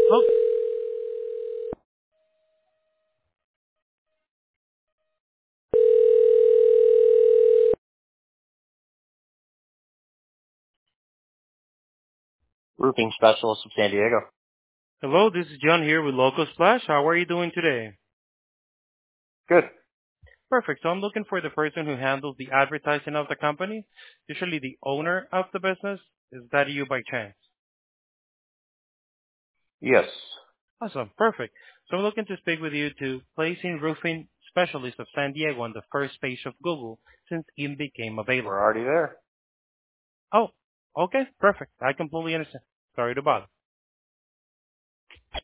Oh, Roofing specialist of San Diego. hello, this is John here with Local Splash. How are you doing today? Good. Perfect. So I'm looking for the person who handles the advertising of the company, usually the owner of the business. Is that you by chance? Yes. Awesome. Perfect. So I'm looking to speak with you to placing roofing specialist of San Diego on the first page of Google since it became We're available. already there. Oh, okay. Perfect. I completely understand. Sorry to bother.